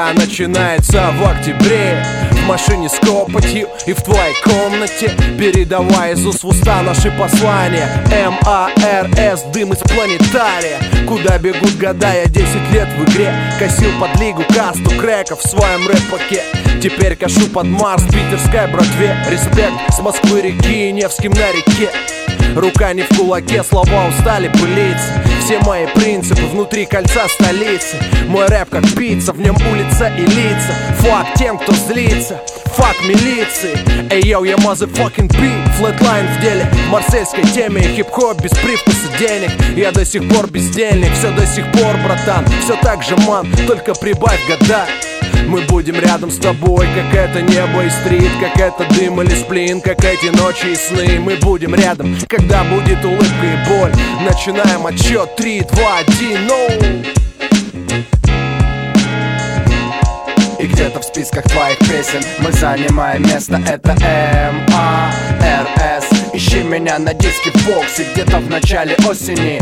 Игра начинается в октябре, в машине с копотью и в твоей комнате, передавая из уст в уста наши послания. МАРС, дым из планетария. Куда бегут года, я 10 лет в игре. Косил под лигу касту крэков в своем рэп-паке. Теперь кашу под Марс, питерской братве. Респект с Москвы реки и Невским на реке. Рука не в кулаке, слова устали пылиться. Все мои принципы внутри кольца столицы. Мой рэп как пицца, в нем улица и лица. Фак тем, кто злится, фак милиции. Эй, йоу, я motherfucking beat. Флэтлайн в деле, в марсельской теме. Хип-хоп без привкуса денег. Я до сих пор бездельник, все до сих пор, братан. Все так же, ман, только прибавь года. Мы будем рядом с тобой, как это небо и стрит, как это дым или сплин, как эти ночи и сны. Мы будем рядом, когда будет улыбка и боль. Начинаем отсчет 3, 2, 1, no. И где-то в списках твоих песен мы занимаем место. Это МАРС. Ищи меня на диске в боксе где-то в начале осени.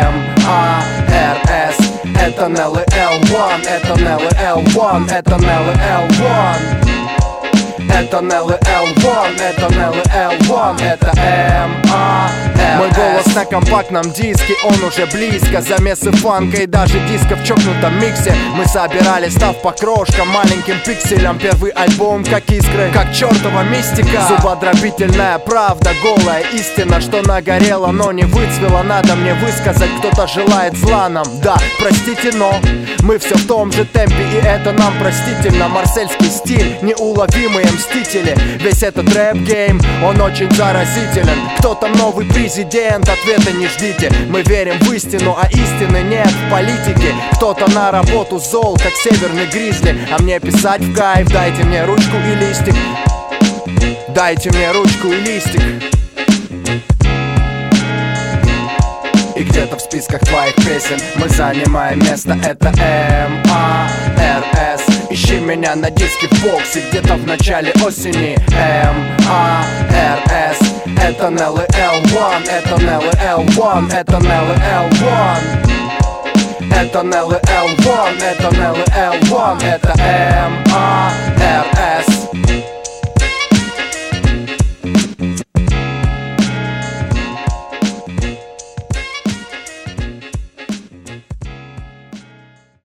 МАРС. Это Nelly L1, это Nelly L1, это Nelly L1. Это Nelly L1, это Nelly L1, это МАРС. Мой голос на компактном диске, он уже близко. Замесы фанка и даже диска в чокнутом миксе. Мы собирали, став по крошкам, маленьким пикселям. Первый альбом как искры, как чертова мистика. Зубодробительная правда, голая истина, что нагорела, но не выцвела. Надо мне высказать, кто-то желает зла нам. Да, простите, но мы все в том же темпе, и это нам простительно. Марсельский стиль, неуловимые мстители. Весь этот рэп-гейм, он очень заразителен. Кто там новый президент, ответа не ждите. Мы верим в истину, а истины нет в политике. Кто-то на работу зол, как северный гризли, а мне писать в кайф. Дайте мне ручку и листик. Дайте мне ручку и листик. И где-то в списках твоих песен мы занимаем место. Это МАРС. Ищи меня на диске в боксе где-то в начале осени. МАРС. Это Nelly L1, это Nelly L1, это Nelly L1. Это Nelly L1, это Nelly L1, это